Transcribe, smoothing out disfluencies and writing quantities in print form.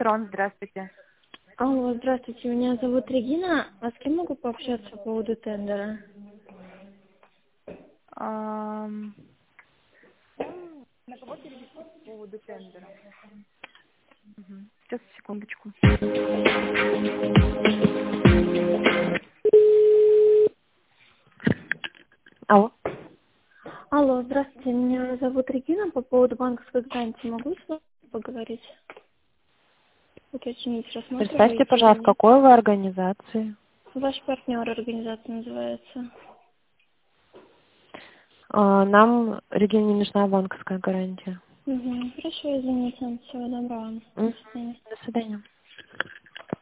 Трон, здравствуйте. Алло, здравствуйте, меня зовут Регина. А с кем могу пообщаться по поводу тендера? Ам, На кого перевести по поводу тендера? Сейчас, секундочку. Алло. Алло, здравствуйте, меня зовут Регина. По поводу банковской гарантии могу с вами поговорить? Уточнить, Представьте, рассматриваете или пожалуйста, нет? какой вы организации? Ваш партнер организация называется. Нам, Регине, не нужна банковская гарантия. Угу. Хорошо, извините. Всего доброго. До свидания. До свидания.